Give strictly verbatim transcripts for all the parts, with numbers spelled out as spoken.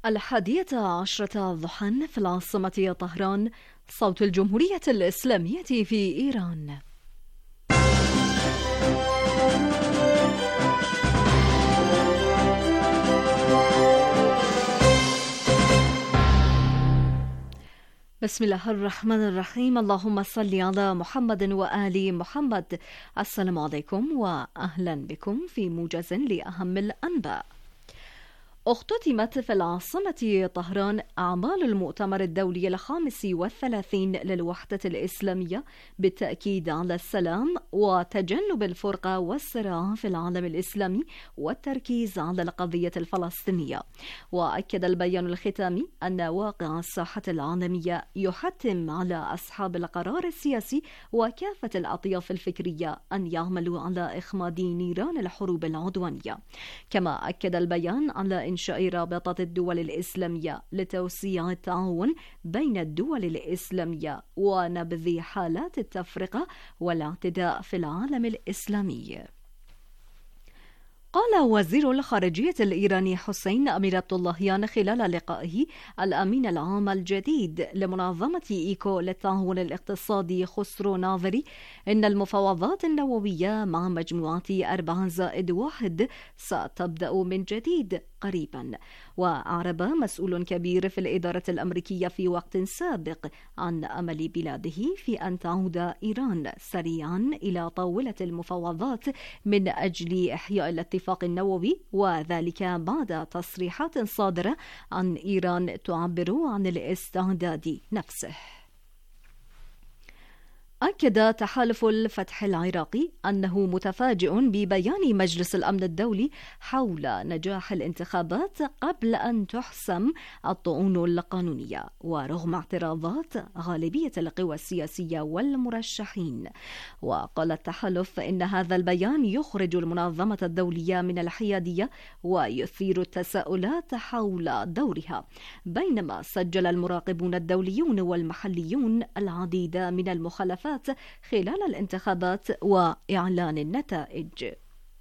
الحادية عشرة ضحى في العاصمة طهران. صوت الجمهورية الإسلامية في إيران. بسم الله الرحمن الرحيم. اللهم صل على محمد وآل محمد. السلام عليكم وأهلا بكم في موجز لأهم الأنباء. اختتمت في العاصمة طهران أعمال المؤتمر الدولي الخامس والثلاثين للوحدة الإسلامية بالتأكيد على السلام وتجنب الفرقة والصراع في العالم الإسلامي والتركيز على القضية الفلسطينية. وأكد البيان الختامي أن واقع الساحة العالمية يحتم على أصحاب القرار السياسي وكافة الأطياف الفكرية أن يعملوا على إخماد نيران الحروب العدوانية. كما أكد البيان على إنشاء رابطة الدول الإسلامية لتوسيع التعاون بين الدول الإسلامية ونبذ حالات التفرقة والاعتداء في العالم الإسلامي. قال وزير الخارجية الإيراني حسين أمير عبداللهيان خلال لقائه الأمين العام الجديد لمنظمة إيكو للتعاون الاقتصادي خسرو ناظري إن المفاوضات النووية مع مجموعة أربعة زائد واحد ستبدأ من جديد قريبا. وأعرب مسؤول كبير في الإدارة الأمريكية في وقت سابق عن أمل بلاده في أن تعود إيران سريعا إلى طاولة المفاوضات من أجل إحياء الاتفاق النووي، وذلك بعد تصريحات صادرة عن إيران تعبر عن الاستعداد نفسه. أكد تحالف الفتح العراقي أنه متفاجئ ببيان مجلس الأمن الدولي حول نجاح الانتخابات قبل أن تحسم الطعون القانونية ورغم اعتراضات غالبية القوى السياسية والمرشحين. وقال التحالف إن هذا البيان يخرج المنظمة الدولية من الحيادية ويثير التساؤلات حول دورها، بينما سجل المراقبون الدوليون والمحليون العديد من المخالفات خلال الانتخابات وإعلان النتائج.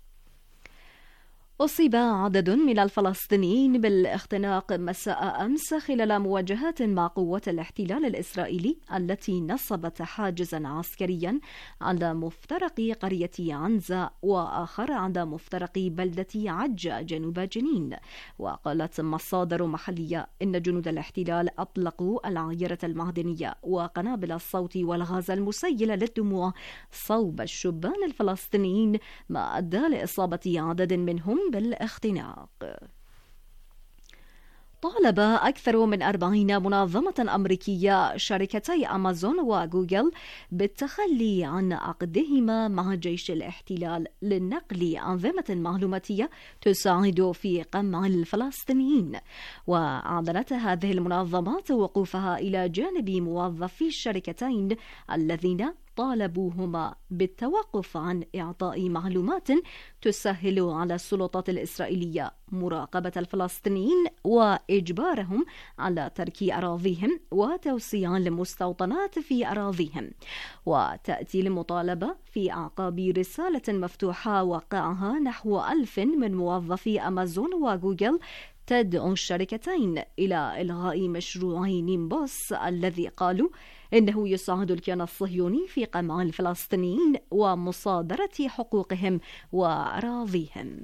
أصيب عدد من الفلسطينيين بالاختناق مساء أمس خلال مواجهات مع قوات الاحتلال الإسرائيلي التي نصبت حاجزا عسكريا على مفترق قرية عنزة وآخر على مفترق بلدة عجة جنوب جنين. وقالت مصادر محلية إن جنود الاحتلال أطلقوا العيرة المعدنية وقنابل الصوت والغاز المسيل للدموع صوب الشبان الفلسطينيين، ما أدى لإصابة عدد منهم بالاختناق. طالب أكثر من أربعين منظمة أمريكية شركتي أمازون وجوجل بالتخلي عن عقدهما مع جيش الاحتلال للنقل أنظمة معلوماتية تساعد في قمع الفلسطينيين. وأعلنت هذه المنظمات وقوفها إلى جانب موظفي الشركتين الذين طالبوهما بالتوقف عن إعطاء معلومات تسهل على السلطات الإسرائيلية مراقبة الفلسطينيين وإجبارهم على ترك أراضيهم وتوسيع المستوطنات في أراضيهم. وتأتي المطالبة في أعقاب رسالة مفتوحة وقعها نحو ألف من موظفي أمازون وجوجل تدعو الشركتين إلى إلغاء مشروع نيمبوس الذي قالوا إنه يساعد الكيان الصهيوني في قمع الفلسطينيين ومصادرة حقوقهم وأراضيهم.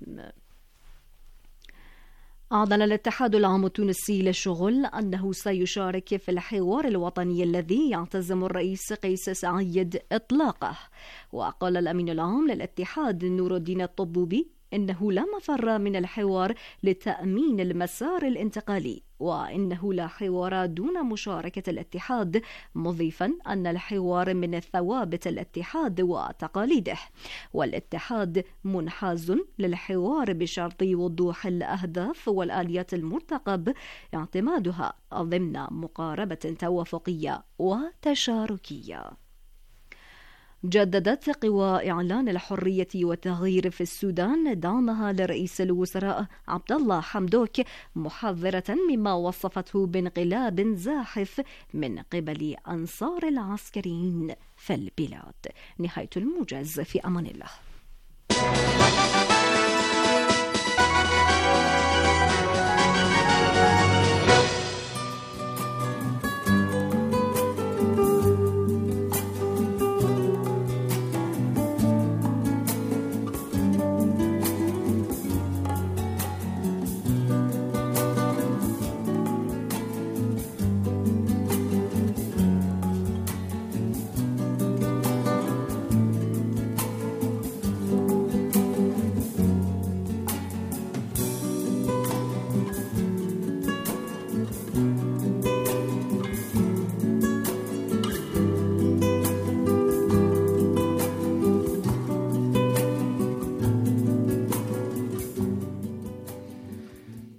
أعلن الاتحاد العام التونسي للشغل أنه سيشارك في الحوار الوطني الذي يعتزم الرئيس قيس سعيد إطلاقه. وقال الأمين العام للاتحاد نور الدين الطبوبي إنه لا مفر من الحوار لتأمين المسار الانتقالي، وإنه لا حوار دون مشاركة الاتحاد، مضيفا أن الحوار من ثوابت الاتحاد وتقاليده، والاتحاد منحاز للحوار بشرط وضوح الأهداف والآليات المرتقب اعتمادها ضمن مقاربة توافقية وتشاركية. جددت قوى إعلان الحرية والتغيير في السودان دعمها لرئيس الوزراء عبد الله حمدوك، محذرة مما وصفته بانقلاب زاحف من قبل أنصار العسكريين في البلاد. نهاية الموجز، في أمان الله.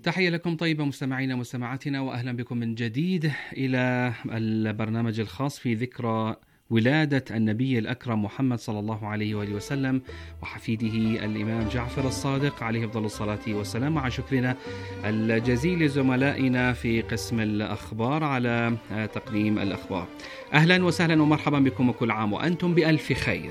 تحية لكم طيبة مستمعينا ومستمعاتنا، وأهلا بكم من جديد إلى البرنامج الخاص في ذكرى ولادة النبي الأكرم محمد صلى الله عليه وآله وسلم وحفيده الإمام جعفر الصادق عليه أفضل الصلاة والسلام، مع شكرنا الجزيل لزملائنا في قسم الأخبار على تقديم الأخبار. أهلا وسهلا ومرحبا بكم، وكل عام وأنتم بألف خير.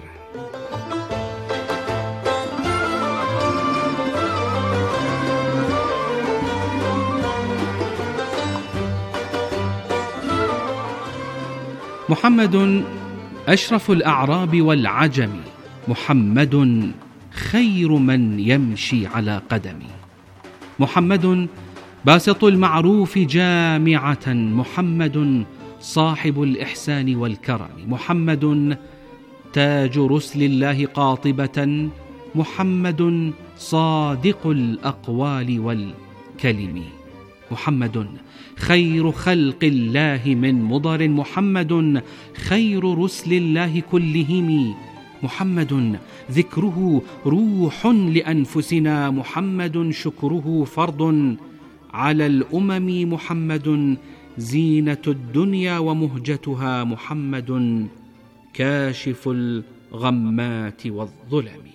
محمد أشرف الأعراب والعجم، محمد خير من يمشي على قدم، محمد باسط المعروف جامعة، محمد صاحب الإحسان والكرم، محمد تاج رسل الله قاطبة، محمد صادق الأقوال والكلم، محمد خير خلق الله من مضر، محمد خير رسل الله كلهم، محمد ذكره روح لأنفسنا، محمد شكره فرض على الأمم، محمد زينة الدنيا ومهجتها، محمد كاشف الغمات والظلم.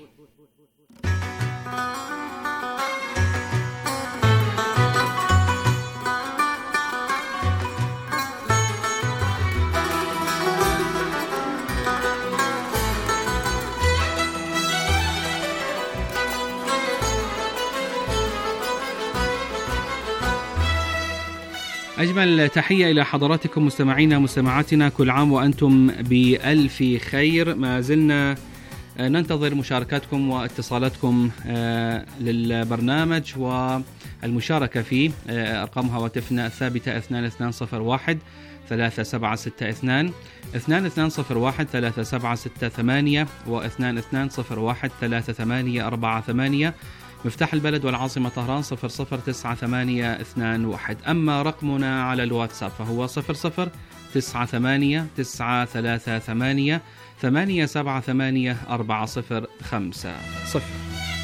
أجمل تحية إلى حضراتكم مستمعينا مستمعاتنا، كل عام وأنتم بألف خير. ما زلنا ننتظر مشاركاتكم واتصالاتكم للبرنامج والمشاركة فيه. أرقام هواتفنا الثابتة اثنان اثنان صفر واحد ثلاثة سبعة ستة اثنان، اثنان اثنان صفر واحد ثلاثة سبعة ستة ثمانية، واثنان اثنان صفر واحد ثلاثة ثمانية أربعة ثمانية. مفتاح البلد والعاصمة طهران صفر صفر تسعة ثمانية اثنان واحد. أما رقمنا على الواتساب فهو صفر صفر تسعة ثمانية تسعة ثلاثة ثمانية ثمانية سبعة ثمانية أربعة صفر خمسة صفر.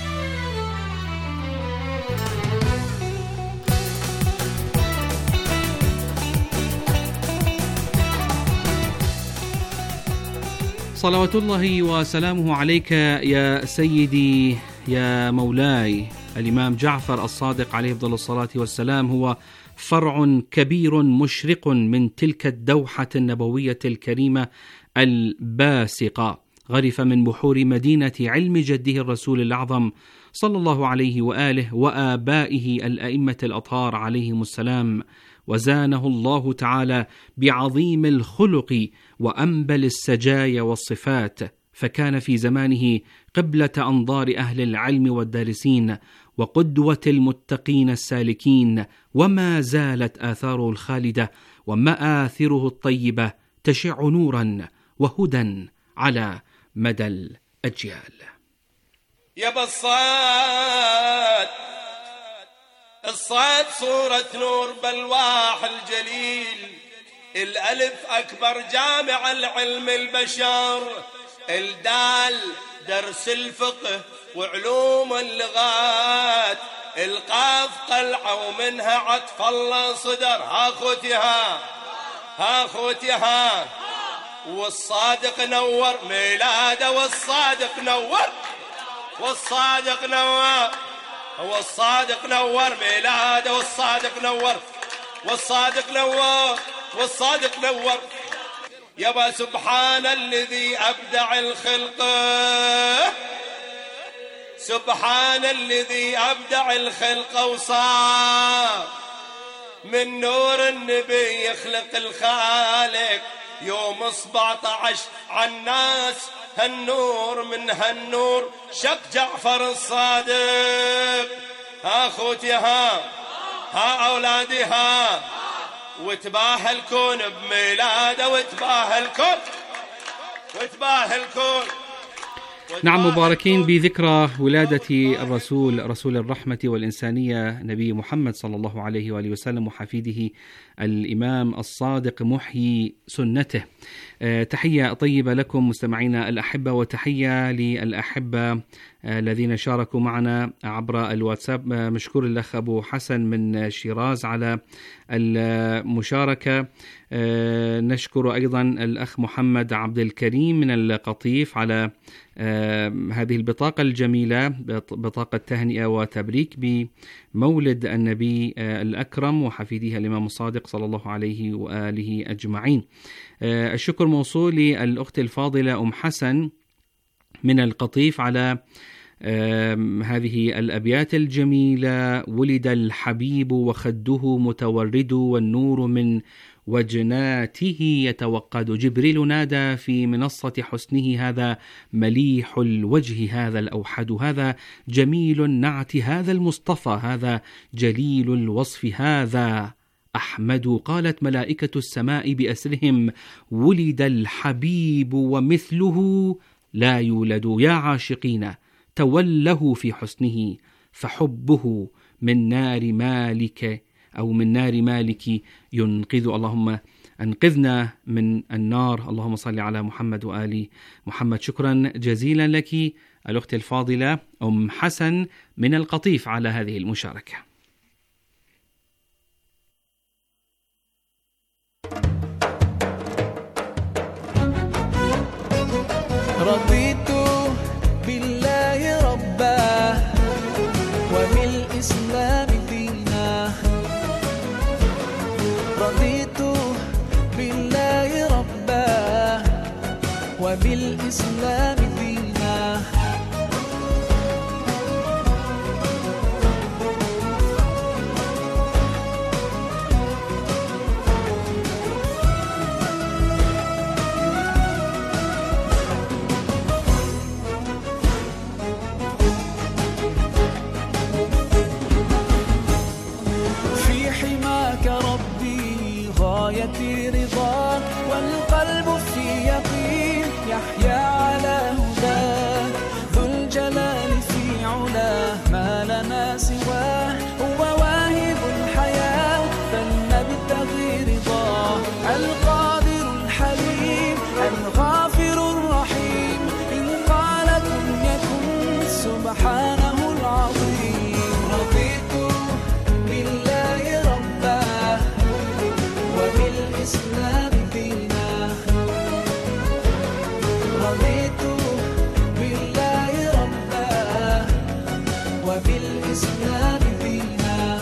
صلوات الله وسلامه عليك يا سيدي يا مولاي الإمام جعفر الصادق عليه أفضل الصلاة والسلام. هو فرع كبير مشرق من تلك الدوحة النبوية الكريمة الباسقة، غرف من بحور مدينة علم جده الرسول الأعظم صلى الله عليه وآله وآبائه الأئمة الأطهار عليهم السلام، وزانه الله تعالى بعظيم الخلق وأنبل السجايا والصفات، فكان في زمانه قبلة أنظار أهل العلم والدارسين وقدوة المتقين السالكين، وما زالت آثاره الخالدة ومآثره الطيبة تشع نورا وهدى على مدى الأجيال. يا بالصاد الصاد صورة نور بالواح الجليل، الألف أكبر جامع العلم البشر، الدال درس الفقه وعلوم اللغات، القاف قلعة ومنها عطف الله صدر. ها خوتها ها خوتها والصادق نور ميلاده، والصادق نور والصادق نور والصادق نور ميلاده، والصادق نور والصادق نور والصادق نور. يبا سبحان الذي أبدع الخلق، سبحان الذي أبدع الخلق وصار من نور النبي يخلق الخالق، يوم سبعة عشر عالناس هالنور، من هالنور شق جعفر الصادق. ها خوتي ها ها أولادي ها، وتباهى الكون بميلاده، وتباهى الكون وتباهى الكون. نعم، مباركين بذكرى ولادة الرسول رسول الرحمة والإنسانية نبي محمد صلى الله عليه وآله وسلم وحفيده الإمام الصادق محيي سنته. تحية طيبة لكم مستمعينا الأحبة، وتحية للأحبة الذين شاركوا معنا عبر الواتساب. مشكور الأخ أبو حسن من شيراز على المشاركة. نشكر أيضا الأخ محمد عبد الكريم من القطيف على هذه البطاقة الجميلة، بطاقة تهنئة وتبريك بمولد النبي الأكرم وحفيده الإمام الصادق صلى الله عليه وآله أجمعين. الشكر موصول للأخت الفاضلة أم حسن من القطيف على هذه الأبيات الجميلة: ولد الحبيب وخده متورد والنور من وجناته يتوقد، جبريل نادى في منصة حسنه هذا مليح الوجه هذا الأوحد، هذا جميل النعت هذا المصطفى، هذا جليل الوصف هذا أحمد. قالت ملائكة السماء بأسرهم: ولد الحبيب ومثله لا يولد. يا عاشقين توله في حسنه فحبه من نار مالك أو من نار مالك ينقذ. اللهم أنقذنا من النار. اللهم صل على محمد وآل محمد. شكرا جزيلا لك الأخت الفاضلة أم حسن من القطيف على هذه المشاركة. رضيت بالله ربا وبالإسلام دينا، رضيت بالله ربا وبالإسلام دينا، غايتي رضاك والقلب في يقين يحيا على هداك، ذو الجلال في علاه ما لنا سواه، هو واهب الحياة فلنبتغي رضاه، القادر الحليم الغافر الرحيم، إن قال كن يكن سبحانه العظيم. رضيت بالله ربا وبالإسلام دينا، رضيت بالله ربا وبالإسلام دينا.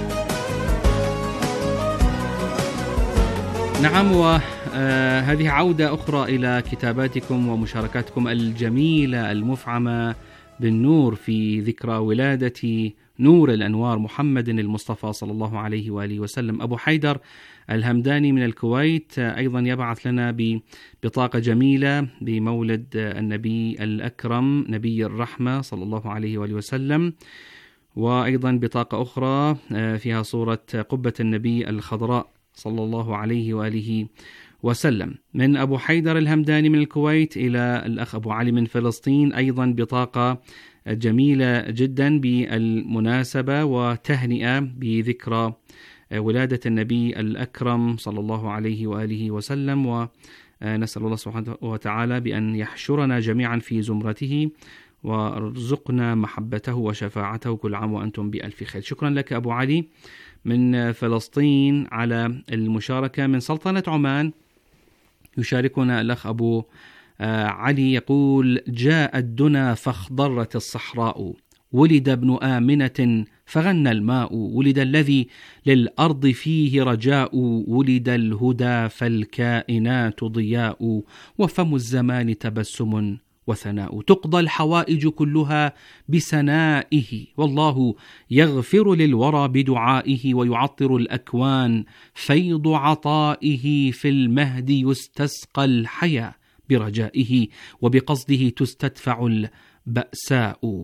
نعم، وهذه عودة أخرى إلى كتاباتكم ومشاركاتكم الجميلة المفعمة بالنور في ذكرى ولادة نور الأنوار محمد المصطفى صلى الله عليه وآله وسلم. أبو حيدر الهمداني من الكويت أيضا يبعث لنا ببطاقة جميلة بمولد النبي الأكرم نبي الرحمة صلى الله عليه وآله وسلم، وأيضا بطاقة أخرى فيها صورة قبة النبي الخضراء صلى الله عليه وآله وسلم. من أبو حيدر الهمداني من الكويت إلى الأخ أبو علي من فلسطين أيضا بطاقة جميلة جدا بالمناسبة وتهنئة بذكرى ولادة النبي الأكرم صلى الله عليه وآله وسلم، ونسأل الله سبحانه وتعالى بأن يحشرنا جميعا في زمرته وارزقنا محبته وشفاعته. كل عام وأنتم بألف خير. شكرا لك أبو علي من فلسطين على المشاركة. من سلطنة عمان يشاركنا الأخ أبو علي يقول: جاء الدنا فاخضرت الصحراء، ولد ابن آمنة فغنى الماء، ولد الذي للأرض فيه رجاء، ولد الهدى فالكائنات ضياء، وفم الزمان تبسم وثناء، تقضى الحوائج كلها بسنائه، والله يغفر للورى بدعائه، ويعطر الأكوان فيض عطائه، في المهد يستسقى الحياة برجائه، وبقصده تستدفع البأساء.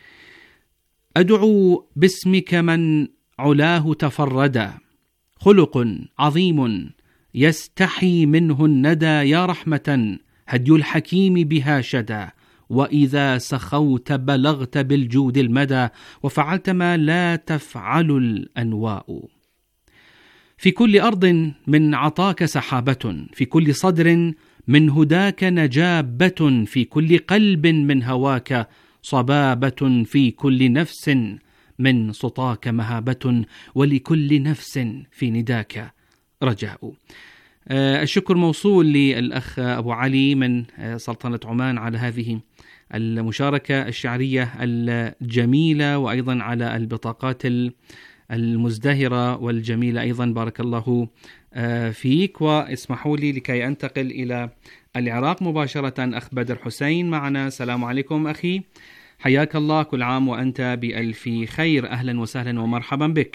أدعو باسمك من علاه تفردا، خلق عظيم يستحي منه الندى، يا رحمة هدي الحكيم بها شدا، وإذا سخوت بلغت بالجود المدى، وفعلت ما لا تفعل الأنواء. في كل أرض من عطاك سحابة، في كل صدر من هداك نجابة، في كل قلب من هواك صبابة، في كل نفس من سطاك مهابة، ولكل نفس في نداك رجاء. الشكر موصول للأخ أبو علي من سلطنة عمان على هذه المشاركة الشعرية الجميلة، وأيضا على البطاقات المزدهرة والجميلة أيضا. بارك الله فيك. واسمحوا لي لكي أنتقل إلى العراق مباشرة. أخ بدر حسين معنا. السلام عليكم أخي، حياك الله، كل عام وأنت بألف خير. أهلا وسهلا ومرحبا بك.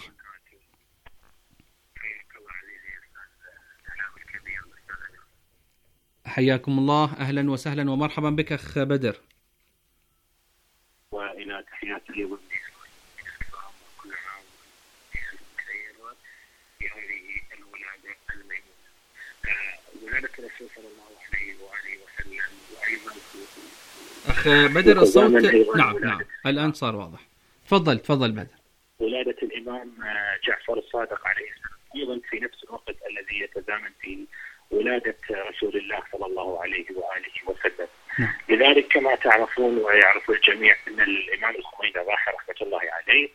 حياكم الله، أهلا وسهلا ومرحبا بك أخ بدر. وإلى تحيات اليوم وكل عام بخير في هذه الولادة الميمونة، ولادة الرسول صلى الله عليه وآله وسلم. وأيضا أخ بدر الصوت نعم نعم الآن صار واضح. تفضل تفضل بدر. ولادة الإمام جعفر الصادق عليه السلام أيضا في نفس الوقت الذي يتزامن فيه ولادة رسول الله صلى الله عليه وآله وسلم. لذلك كما تعرفون ويعرف الجميع أن الإمام الخميني الراحل رحمة الله عليه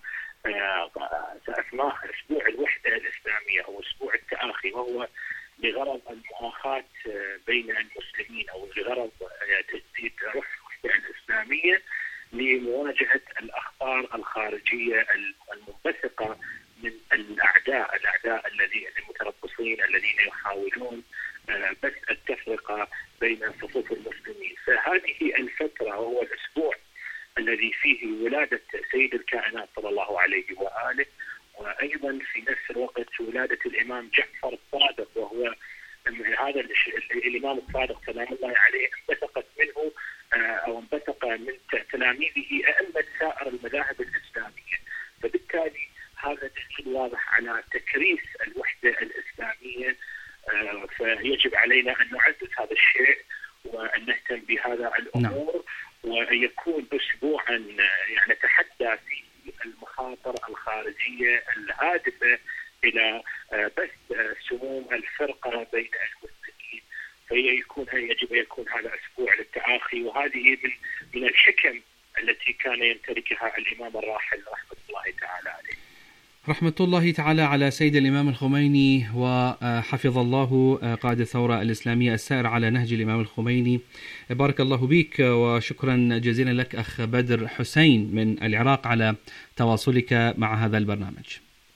سأسماه أسبوع الوحدة الإسلامية أو أسبوع التآخي، وهو لغرض المؤاخاة بين المسلمين أو لغرض تجديد روح الوحدة الإسلامية لمواجهة الأخطار الخارجية المنبثقة من الأعداء الأعداء الذين المتربصين الذين يحاولون بث التفرقة بين صفوف المسلمين. فهذه الفترة وهو الأسبوع الذي فيه ولادة سيد الكائنات صلى الله عليه وآله، وأيضا في نفس الوقت ولادة الإمام جعفر الصادق، وهو هذا الإمام الصادق سلام الله عليه انبثقت منه أو انبثق من تلاميذه أئمة سائر المذاهب الإسلامية. فبالتالي هذا دليل واضح على تكريس الوحدة الإسلامية، فيجب علينا أن نعزز هذا الشيء وأن نهتم بهذا الأمور، ويكون أسبوعا يعني نتحدى في المخاطر الخارجية الهادفة إلى بث سموم الفرقة بين المسلمين. فيكون يجب أن يكون هذا أسبوع للتآخي، وهذه من من الحكم التي كان يمتلكها الإمام الراحل رحمة الله تعالى عليه. رحمة الله تعالى على سيد الإمام الخميني، وحفظ الله قائد الثورة الإسلامية السائر على نهج الإمام الخميني. بارك الله بك، وشكرا جزيلا لك أخ بدر حسين من العراق على تواصلك مع هذا البرنامج.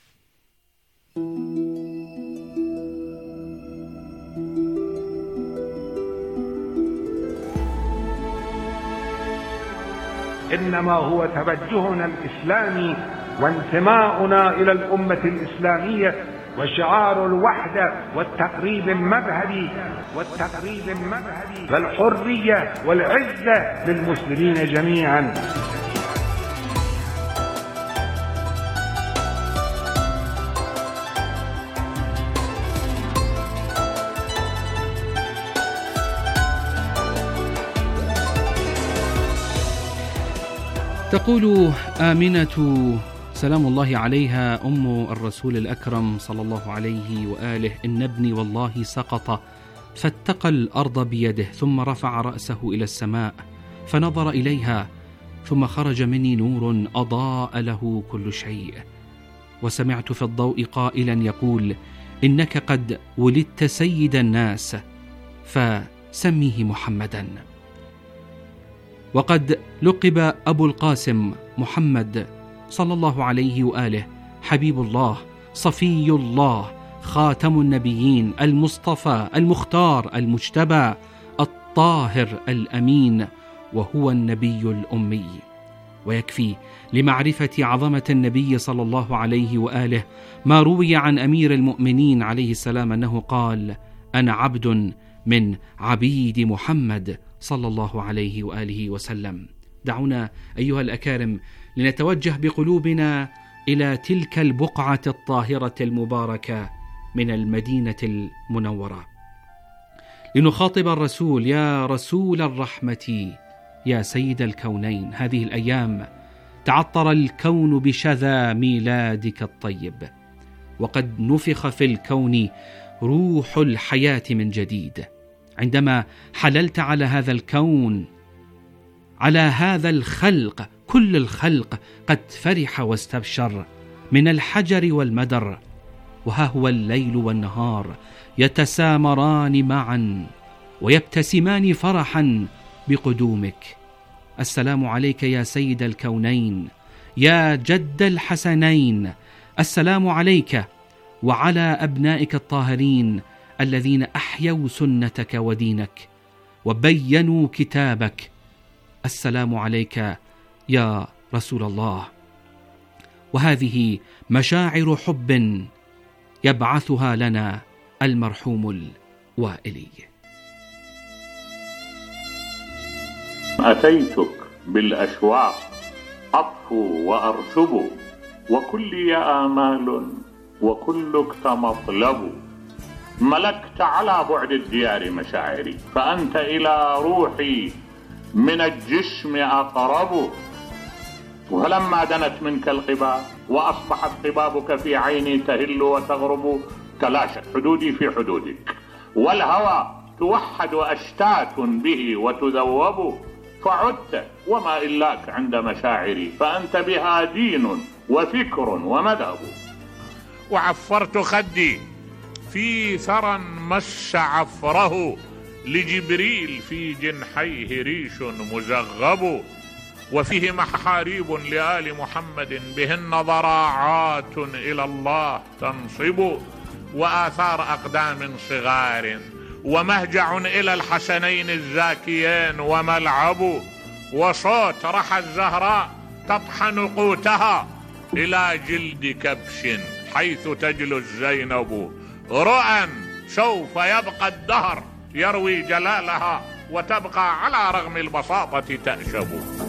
إنما هو توجهنا الإسلامي وانتماؤنا إلى الأمة الإسلامية وشعار الوحدة والتقريب المذهبي والتقريب المذهبي والحرية والعزة للمسلمين جميعا. تقول آمنة سلام الله عليها أم الرسول الأكرم صلى الله عليه وآله: إن ابني والله سقط فاتقى الأرض بيده، ثم رفع رأسه إلى السماء فنظر إليها، ثم خرج مني نور أضاء له كل شيء، وسمعت في الضوء قائلا يقول: إنك قد ولدت سيد الناس فسميه محمدا. وقد لقب أبو القاسم محمد صلى الله عليه وآله حبيب الله، صفي الله، خاتم النبيين، المصطفى، المختار، المجتبى، الطاهر، الأمين، وهو النبي الأمي. ويكفي لمعرفة عظمة النبي صلى الله عليه وآله ما روي عن أمير المؤمنين عليه السلام أنه قال: أنا عبد من عبيد محمد صلى الله عليه وآله وسلم. دعونا أيها الأكارم لنتوجه بقلوبنا إلى تلك البقعة الطاهرة المباركة من المدينة المنورة، لنخاطب الرسول: يا رسول الرحمة يا سيد الكونين، هذه الأيام تعطر الكون بشذا ميلادك الطيب، وقد نفخ في الكون روح الحياة من جديد عندما حللت على هذا الكون، على هذا الخلق. كل الخلق قد فرح واستبشر من الحجر والمدر، وها هو الليل والنهار يتسامران معا ويبتسمان فرحا بقدومك. السلام عليك يا سيد الكونين، يا جد الحسنين. السلام عليك وعلى أبنائك الطاهرين الذين أحيوا سنتك ودينك وبينوا كتابك. السلام عليك يا رسول الله. وهذه مشاعر حب يبعثها لنا المرحوم الوائلي. أتيتك بالأشواق أطفو وأرسب، وكلي آمال وكلك مطلب. ملكت على بعد الديار مشاعري، فأنت إلى روحي من الجسم أقرب. ولما دنت منك القباب وأصبحت قبابك في عيني تهل وتغرب، تلاشت حدودي في حدودك، والهوى توحد أشتات به وتذوب. فعدت وما إلاك عند مشاعري، فأنت بها دين وفكر ومذهب. وعفرت خدي في ثرى مس عفره، لجبريل في جنحيه ريش مزغب. وفيه محاريب لآل محمد بهن ضراعات إلى الله تنصب. وآثار أقدام صغار ومهجع إلى الحسنين الزاكيين وملعب. وصوت رحى الزهراء تطحن قوتها إلى جلد كبش حيث تجلو الزينب. رؤى سوف يبقى الدهر يروي جلالها، وتبقى على رغم البساطة تأشب.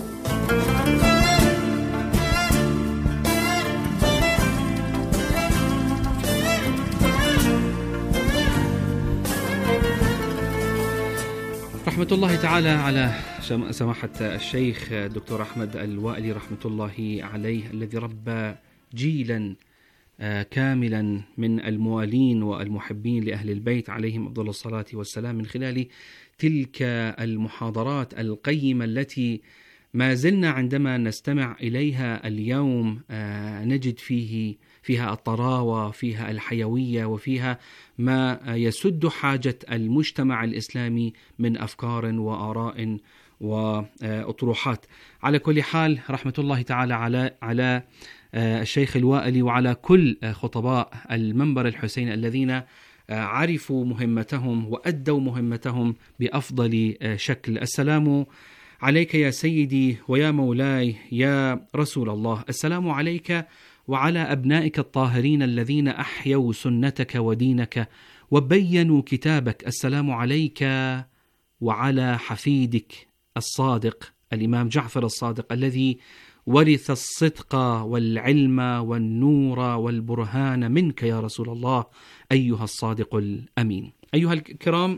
رحمة الله تعالى على سماحة الشيخ الدكتور أحمد الوائلي رحمة الله عليه، الذي ربى جيلا كاملا من الموالين والمحبين لأهل البيت عليهم أفضل الصلاة والسلام، من خلال تلك المحاضرات القيمة التي ما زلنا عندما نستمع إليها اليوم نجد فيه فيها الطراوة، فيها الحيوية، وفيها ما يسد حاجة المجتمع الإسلامي من أفكار وآراء وأطروحات. على كل حال رحمة الله تعالى على على الشيخ الوائلي وعلى كل خطباء المنبر الحسين الذين عرفوا مهمتهم وأدوا مهمتهم بأفضل شكل. السلام عليك يا سيدي ويا مولاي يا رسول الله. السلام عليك وعلى أبنائك الطاهرين الذين أحيوا سنتك ودينك وبينوا كتابك. السلام عليك وعلى حفيدك الصادق الإمام جعفر الصادق الذي ورث الصدق والعلم والنور والبرهان منك يا رسول الله أيها الصادق الأمين. أيها الكرام،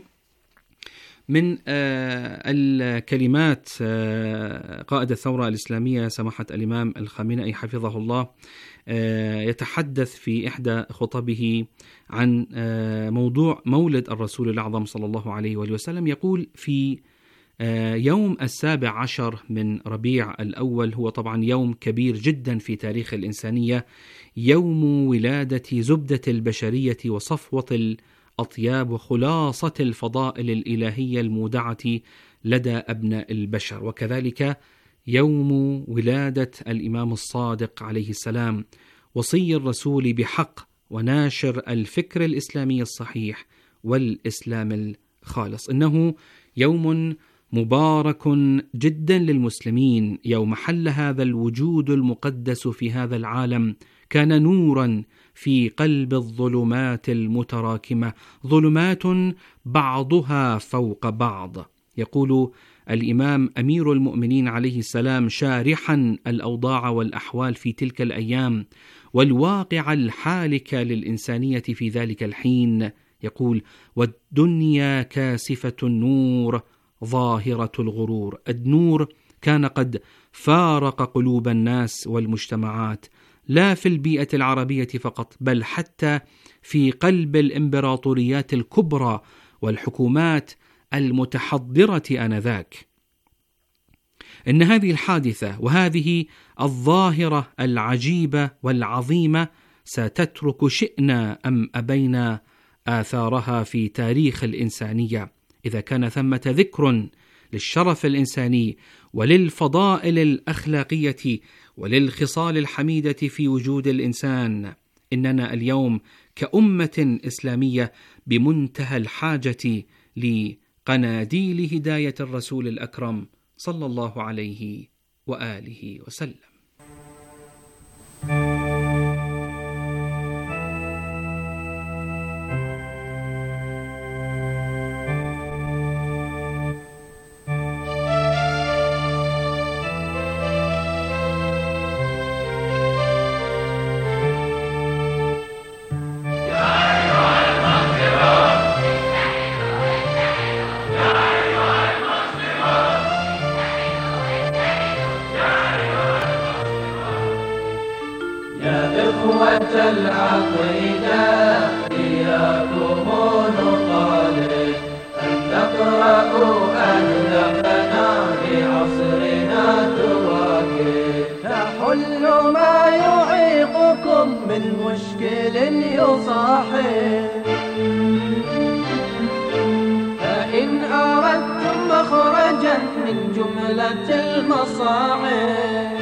من الكلمات قائد الثورة الإسلامية سماحة الإمام الخامنئي حفظه الله يتحدث في إحدى خطبه عن موضوع مولد الرسول الأعظم صلى الله عليه وآله وسلم. يقول في يوم السابع عشر من ربيع الأول، هو طبعا يوم كبير جدا في تاريخ الإنسانية، يوم ولادة زبدة البشرية وصفوة الأطياب وخلاصة الفضائل الإلهية المودعة لدى أبناء البشر، وكذلك يوم ولادة الإمام الصادق عليه السلام وصي الرسول بحق وناشر الفكر الإسلامي الصحيح والإسلام الخالص. إنه يوم مبارك جدا للمسلمين، يوم حل هذا الوجود المقدس في هذا العالم، كان نورا في قلب الظلمات المتراكمة، ظلمات بعضها فوق بعض. يقول الإمام أمير المؤمنين عليه السلام شارحا الأوضاع والأحوال في تلك الأيام والواقع الحالك للإنسانية في ذلك الحين، يقول: والدنيا كاسفة النور ظاهرة الغرور. النور كان قد فارق قلوب الناس والمجتمعات، لا في البيئة العربية فقط، بل حتى في قلب الإمبراطوريات الكبرى والحكومات المتحضرة آنذاك. إن هذه الحادثة وهذه الظاهرة العجيبة والعظيمة ستترك شئنا أم أبينا آثارها في تاريخ الإنسانية. إذا كان ثمة ذكر للشرف الإنساني وللفضائل الأخلاقية وللخصال الحميدة في وجود الإنسان، إننا اليوم كأمة إسلامية بمنتهى الحاجة لقناديل هداية الرسول الأكرم صلى الله عليه وآله وسلم. العقيدة إياكم نطالب أن تقرأوا أهدافنا بعصرنا تواكب، تحل ما يعيقكم من مشكل يصاحب، فإن أردتم مخرجا من جملة المصاعب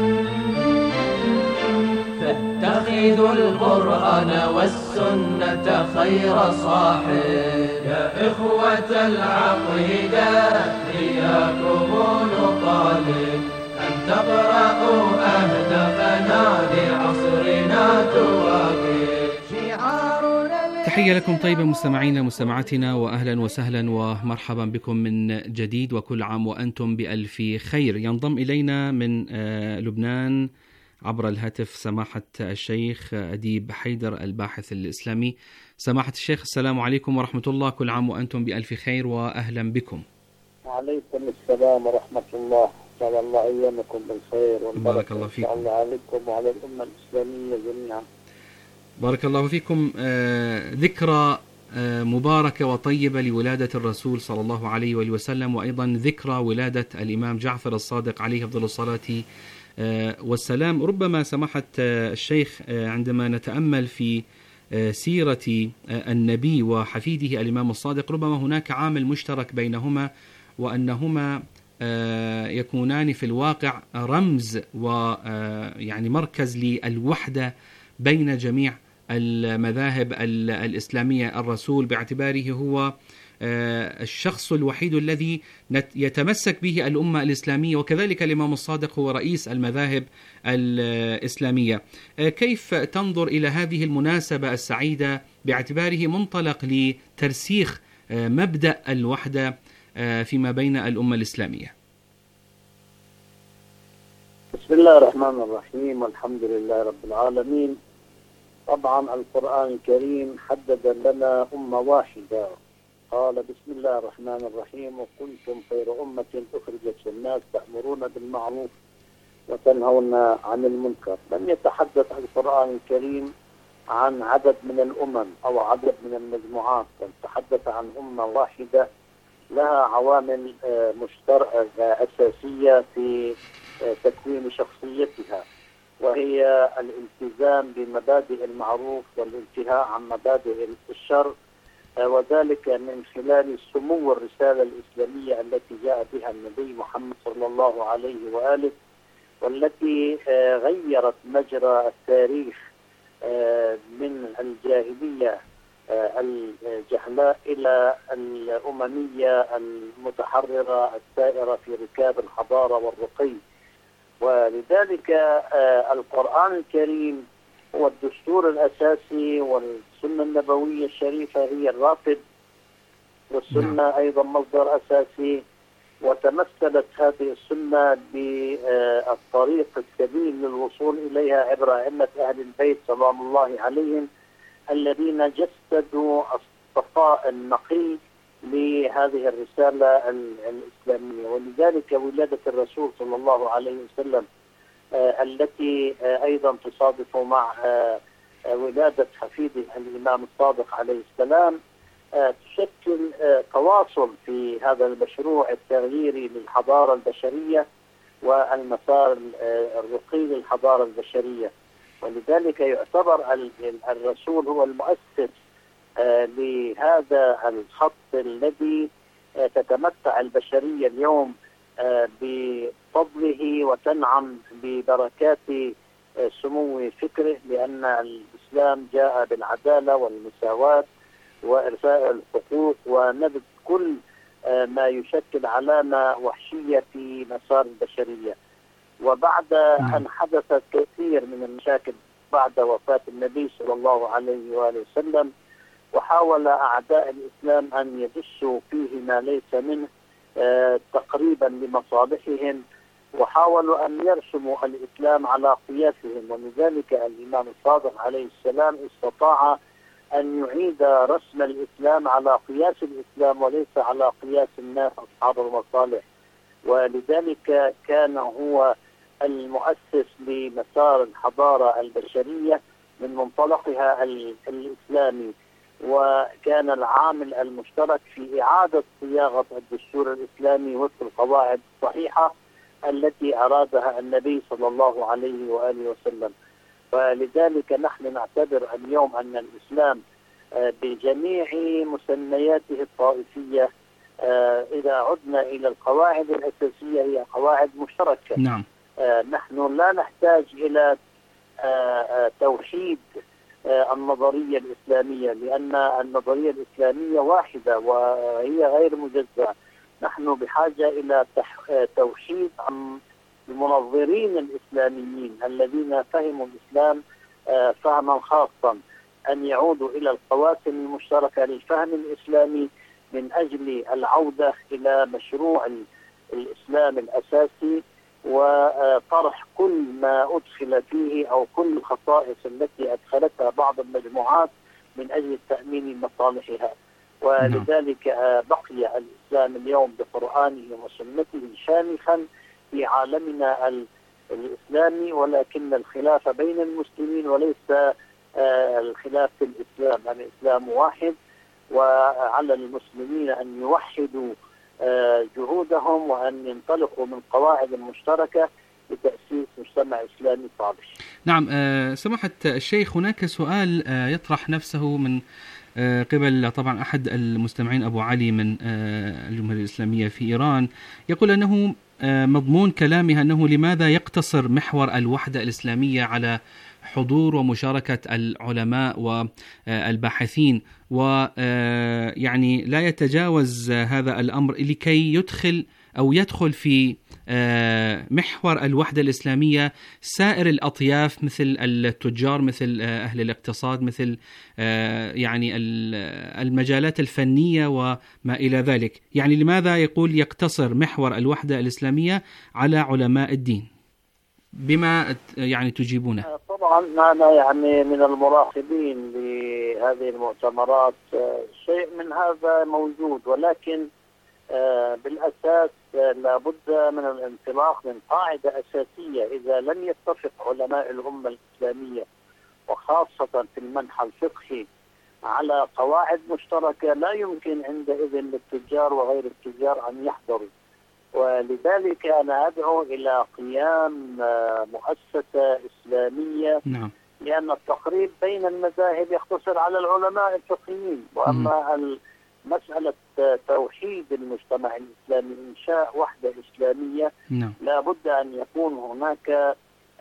فاتخذوا القرآن والسنة خير صاحب. يا إخوة العقيدة إياكم نطالب أن تقرأوا أهدافنا لعصرنا تواكب. تحية لكم طيبة مستمعينا مستمعاتنا، وأهلا وسهلا ومرحبا بكم من جديد، وكل عام وأنتم بألف خير. ينضم إلينا من لبنان عبر الهاتف سماحة الشيخ أديب حيدر الباحث الإسلامي. سماحة الشيخ، السلام عليكم ورحمة الله، كل عام وأنتم بألف خير وأهلا بكم. وعليكم السلام ورحمة الله، جعل الله أيامكم بالخير بارك الله فيكم. الله عليكم وعلى الأمة الإسلامية جميعا. بارك الله فيكم. آه ذكرى آه مباركة وطيبة لولادة الرسول صلى الله عليه وآله وسلم، وأيضا ذكرى ولادة الإمام جعفر الصادق عليه أفضل الصلاة والسلام. ربما سماحة الشيخ عندما نتأمل في سيرة النبي وحفيده الإمام الصادق، ربما هناك عامل مشترك بينهما، وأنهما يكونان في الواقع رمز ويعني مركز للوحدة بين جميع المذاهب الإسلامية. الرسول باعتباره هو الشخص الوحيد الذي يتمسك به الأمة الإسلامية، وكذلك الإمام الصادق هو رئيس المذاهب الإسلامية. كيف تنظر إلى هذه المناسبة السعيدة باعتباره منطلق لترسيخ مبدأ الوحدة فيما بين الأمة الإسلامية؟ بسم الله الرحمن الرحيم، والحمد لله رب العالمين. طبعا القرآن الكريم حدد لنا أمة واحدة، قال بسم الله الرحمن الرحيم: وكنتم خير أمة أخرجت للناس تأمرون بالمعروف وتنهون عن المنكر. لم يتحدث القرآن الكريم عن عدد من الأمم أو عدد من المجموعات، بل تحدث عن أمة واحدة لها عوامل مشتركة أساسية في تكوين شخصيتها، وهي الالتزام بمبادئ المعروف والانتهاء عن مبادئ الشر، وذلك من خلال سمو الرسالة الإسلامية التي جاء بها النبي محمد صلى الله عليه وآله، والتي غيرت مجرى التاريخ من الجاهلية الجهلاء إلى الأممية المتحررة السائرة في ركاب الحضارة والرقي. ولذلك القرآن الكريم هو الدستور الأساسي، والسنة النبوية الشريفة هي الرافد، والسنة أيضا مصدر أساسي. وتمثلت هذه السنة بالطريق السبيل للوصول إليها عبر أئمة أهل البيت سلام الله عليهم، الذين جسدوا الصفاء النقي لهذه الرسالة الإسلامية. ولذلك ولادة الرسول صلى الله عليه وسلم التي أيضا تصادف مع ولادة حفيده الإمام الصادق عليه السلام تشكل تواصل في هذا المشروع التغييري للحضارة البشرية والمسار الرقي للحضارة البشرية. ولذلك يعتبر الرسول هو المؤسس لهذا الخط الذي تتمتع البشرية اليوم بفضله وتنعم ببركات سمو فكره، لأن الإسلام جاء بالعدالة والمساواة وإرساء الحقوق ونبذ كل ما يشكل علامة وحشية في مسار البشرية. وبعد أن حدثت كثير من المشاكل بعد وفاة النبي صلى الله عليه وآله وسلم، وحاول أعداء الإسلام أن يدسوا فيه ما ليس منه تقريبا لمصالحهم، وحاولوا أن يرسموا الإسلام على قياسهم. ولذلك الإمام الصادق عليه السلام استطاع أن يعيد رسم الإسلام على قياس الإسلام وليس على قياس الناس أصحاب المصالح. ولذلك كان هو المؤسس لمسار الحضارة البشرية من منطلقها الإسلامي، وكان العامل المشترك في إعادة صياغة الدستور الإسلامي وفق القواعد الصحيحة التي أرادها النبي صلى الله عليه وآله وسلم. ولذلك نحن نعتبر اليوم أن الإسلام بجميع مسمياته الطائفية إذا عدنا إلى القواعد الأساسية هي قواعد مشتركة. نعم. نحن لا نحتاج إلى توحيد النظرية الإسلامية، لأن النظرية الإسلامية واحدة وهي غير مجزأة. نحن بحاجة إلى توحيد المنظرين الإسلاميين الذين فهموا الإسلام فهما خاصا، أن يعودوا إلى القواسم المشتركة للفهم الإسلامي من أجل العودة إلى مشروع الإسلام الأساسي وطرح كل ما أدخل فيه أو كل الخصائص التي أدخلتها بعض المجموعات من أجل تأمين مصالحها. ولذلك بقي الإسلام اليوم بقرآنه وسنته شامخا في عالمنا الإسلامي، ولكن الخلاف بين المسلمين وليس الخلاف في الإسلام. الإسلام واحد، وعلى المسلمين أن يوحدوا جهودهم وأن ينطلقوا من قواعد مشتركة لتأسيس مجتمع إسلامي صالح. نعم سماحة الشيخ، هناك سؤال يطرح نفسه من قبل طبعا أحد المستمعين أبو علي من الجمهورية الإسلامية في إيران، يقول أنه مضمون كلامها أنه لماذا يقتصر محور الوحدة الإسلامية على حضور ومشاركة العلماء والباحثين، ويعني لا يتجاوز هذا الأمر لكي يدخل أو يدخل في محور الوحدة الإسلامية سائر الأطياف مثل التجار، مثل أهل الاقتصاد، مثل يعني المجالات الفنية وما إلى ذلك. يعني لماذا يقول يقتصر محور الوحدة الإسلامية على علماء الدين؟ بما يعني تجيبونه؟ طبعا أنا يعني من المراقبين لهذه المؤتمرات، شيء من هذا موجود، ولكن بالأساس لابد من الانطلاق من قاعدة أساسية. إذا لم يتفق علماء الأمة الإسلامية وخاصة في المنحى الفقهي على قواعد مشتركة لا يمكن عندئذ للتجار وغير التجار أن يحضروا. ولذلك أنا أدعو إلى قيام مؤسسة إسلامية، نعم. لأن التقريب بين المذاهب يقتصر على العلماء الفقهيين، وأما مسألة توحيد المجتمع الإسلامي، إنشاء وحدة إسلامية، نعم. لا بد أن يكون هناك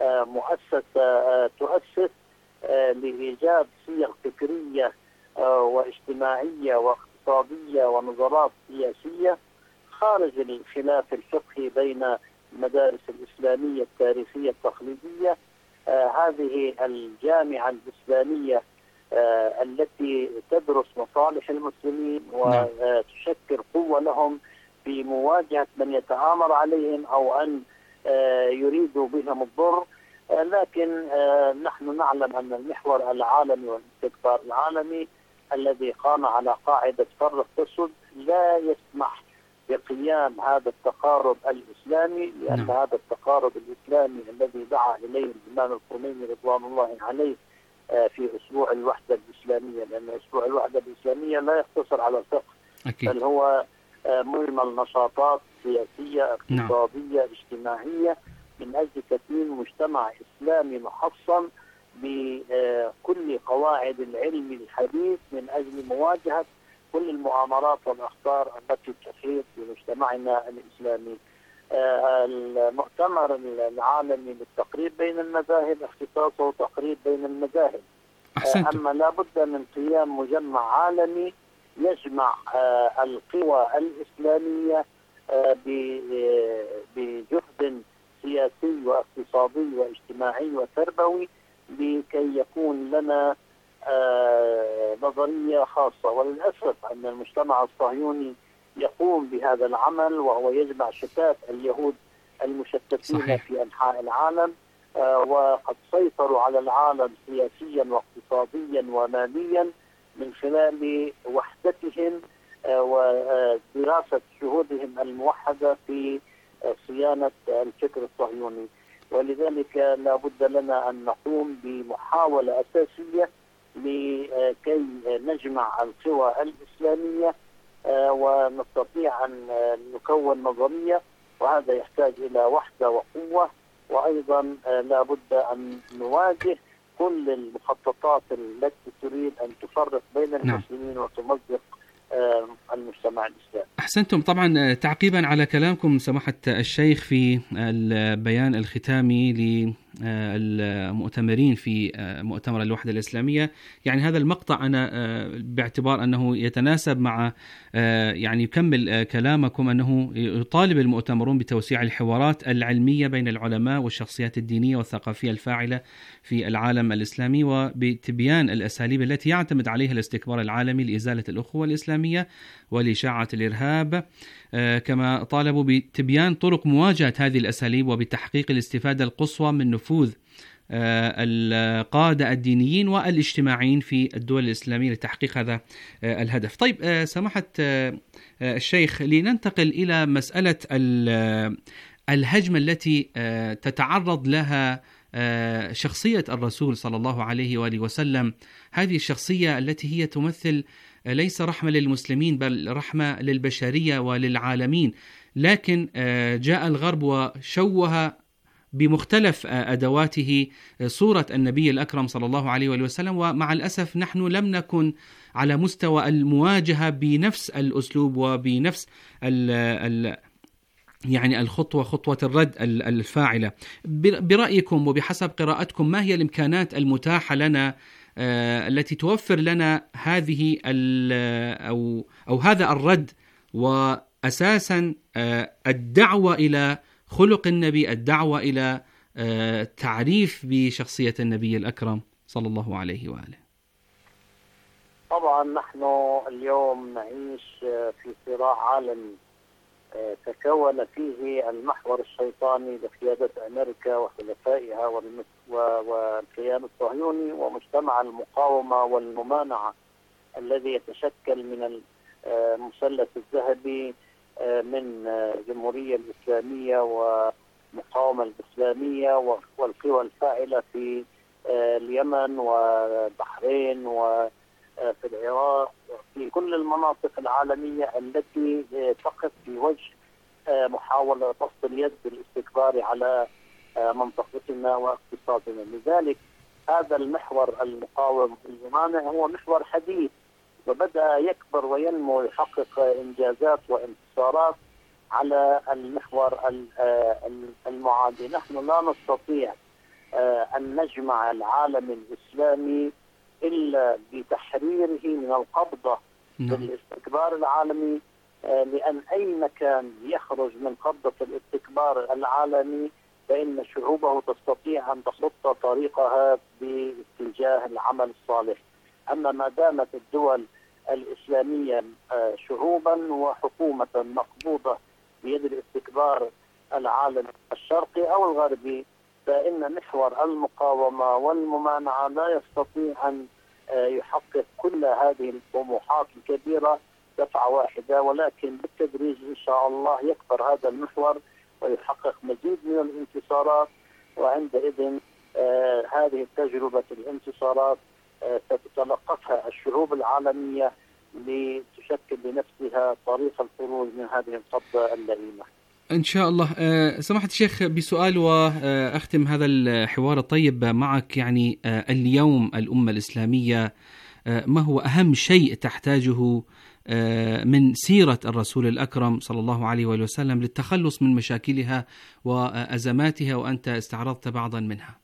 مؤسسة تؤسس لإيجاد صيغ فكرية واجتماعية واقتصادية ونظرات سياسية خارج الخلاف الفقهي بين المدارس الإسلامية التاريخية التقليدية. آه هذه الجامعة الإسلامية آه التي تدرس مصالح المسلمين وتشكل قوة لهم في مواجهة من يتآمر عليهم أو أن آه يريدوا بهم الضر. آه لكن آه نحن نعلم أن المحور العالمي والاستكبار العالمي الذي قام على قاعدة فرق تسد لا يسمح بقيام هذا التقارب الإسلامي، لأن نعم. هذا التقارب الإسلامي الذي دعا إليه الإمام الخميني رضوان الله عليه في أسبوع الوحدة الإسلامية، لأن أسبوع الوحدة الإسلامية لا يقتصر على الفقه، أكيد. بل هو مجمل نشاطات سياسية اقتصادية نعم. اجتماعية من أجل تكوين مجتمع إسلامي محصن بكل قواعد العلم الحديث من أجل مواجهة كل المؤامرات والأخطار التي تحيط بمجتمعنا الإسلامي. المؤتمر العالمي للتقريب بين المذاهب اختصاصه تقريب بين المذاهب، أحسنت. أما لا بد من قيام مجمع عالمي يجمع القوى الإسلامية بجهد سياسي واقتصادي واجتماعي وتربوي لكي يكون لنا نظرية خاصة. وللأسف أن المجتمع الصهيوني يقوم بهذا العمل، وهو يجمع شتات اليهود المشتتين صحيح. في أنحاء العالم، وقد سيطروا على العالم سياسيا واقتصاديا وماليا من خلال وحدتهم ودراسة شهودهم الموحدة في صيانة الفكر الصهيوني. ولذلك لا بد لنا أن نقوم بمحاولة أساسية لكي نجمع القوى الإسلامية ونستطيع أن نكون نظرية، وهذا يحتاج إلى وحدة وقوة، وأيضا لا بد أن نواجه كل المخططات التي تريد أن تفرق بين المسلمين نعم. وتمزق المجتمع الإسلامي. أحسنتم. طبعا تعقيبا على كلامكم سماحة الشيخ في البيان الختامي للمؤتمرين في مؤتمر الوحدة الإسلامية، يعني هذا المقطع أنا باعتبار أنه يتناسب مع يعني يكمل كلامكم أنه يطالب المؤتمرون بتوسيع الحوارات العلمية بين العلماء والشخصيات الدينية والثقافية الفاعلة في العالم الإسلامي، وبتبيان الأساليب التي يعتمد عليها الاستكبار العالمي لإزالة الأخوة الإسلامية ولإشاعة الإرهاب، كما طالبوا بتبيان طرق مواجهة هذه الأساليب وبتحقيق الاستفادة القصوى من نفوذ القادة الدينيين والاجتماعيين في الدول الإسلامية لتحقيق هذا الهدف. طيب سماحة الشيخ، لننتقل إلى مسألة الهجمة التي تتعرض لها شخصية الرسول صلى الله عليه وآله وسلم، هذه الشخصية التي هي تمثل ليس رحمة للمسلمين بل رحمة للبشرية وللعالمين، لكن جاء الغرب وشوه بمختلف أدواته صورة النبي الأكرم صلى الله عليه وآله وسلم، ومع الأسف نحن لم نكن على مستوى المواجهة بنفس الأسلوب وبنفس ال ال يعني الخطوة خطوة الرد الفاعلة. برأيكم وبحسب قراءتكم ما هي الإمكانات المتاحة لنا التي توفر لنا هذه أو أو هذا الرد، وأساسا الدعوة إلى خلق النبي، الدعوة إلى تعريف بشخصية النبي الأكرم صلى الله عليه وآله؟ طبعا نحن اليوم نعيش في صراع عالمي تكون فيه المحور الشيطاني لقيادة أمريكا وحلفائها والكيان الصهيوني ومجتمع المقاومة والممانعة الذي يتشكل من المثلث الذهبي من الجمهورية الإسلامية ومقاومة الإسلامية والقوى الفاعلة في اليمن والبحرين وفي العراق وفي كل المناطق العالمية التي تقف في وجه محاولة بسط اليد بالاستكبار على منطقتنا واقتصادنا. لذلك هذا المحور المقاوم الممانع هو محور حديث وبدأ يكبر وينمو ويحقق إنجازات وانتصارات على المحور المعادي. نحن لا نستطيع أن نجمع العالم الإسلامي إلا بتحريره من القبضة بالاستكبار العالمي، لأن أي مكان يخرج من قبضة الاستكبار العالمي فإن شعوبه تستطيع أن تخط طريقها باتجاه العمل الصالح. أما ما دامت الدول الإسلامية شعوبا وحكومة مقبوضة بيد الاستكبار العالمي الشرقي أو الغربي، فإن محور المقاومة والممانعة لا يستطيع أن يحقق كل هذه الطموحات الكبيرة دفعة واحدة، ولكن بالتدريج إن شاء الله يكبر هذا المحور ويحقق مزيد من الانتصارات، وعندئذ آه هذه التجربة الانتصارات آه ستتلقفها الشعوب العالمية لتشكل لنفسها طريق الخروج من هذه القبضة اللئيمة إن شاء الله. أه سماحة الشيخ، بسؤال وأختم هذا الحوار الطيب معك. يعني أه اليوم الأمة الإسلامية أه ما هو أهم شيء تحتاجه أه من سيرة الرسول الأكرم صلى الله عليه وآله وسلم للتخلص من مشاكلها وأزماتها، وأنت استعرضت بعضا منها؟